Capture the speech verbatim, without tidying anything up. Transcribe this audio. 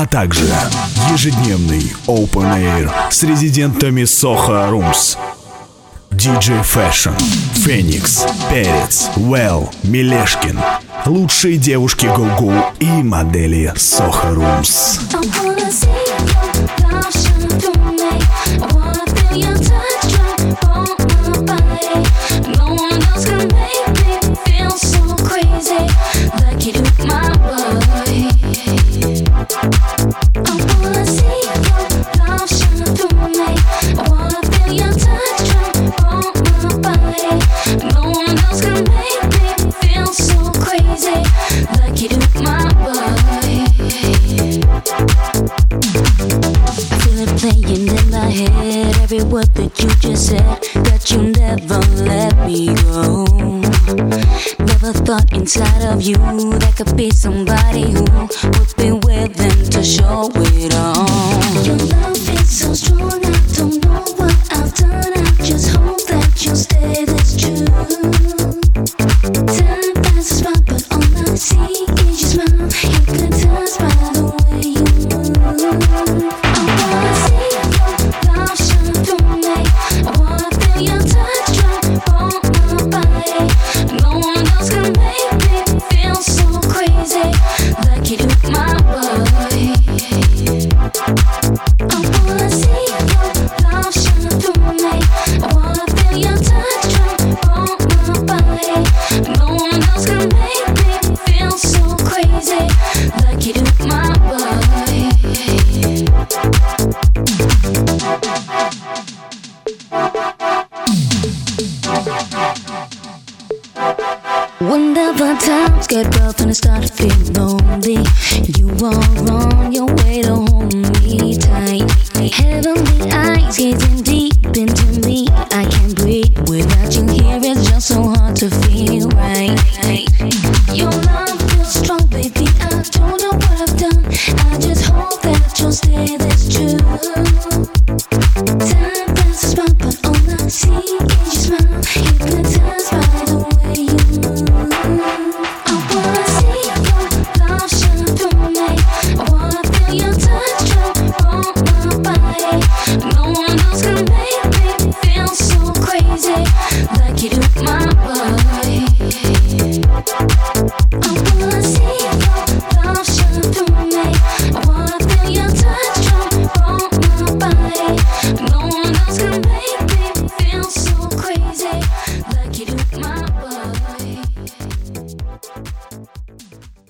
а также ежедневный Open Air с резидентами Soho Rooms. диджей Fashion, Феникс, Перец, Well, Милешкин. Лучшие девушки Go-Go и модели Soho Rooms. Every word that you just said, that you never let me go. Never thought inside of you there could be somebody who would be willing to show it all. Your love is so strong, I don't know what I've done. I just hope that you stay this true. Time passes by, but all I see is your smile. You can tell by the way you move. I wanna see your love shine through me. I wanna feel your touch drop on my body. No one else can make me feel so crazy like you do, my boy. I wanna see your love shine through me. I wanna feel your touch drop on my body. No one else can make me feel so crazy like you do, my boy. Whenever times get rough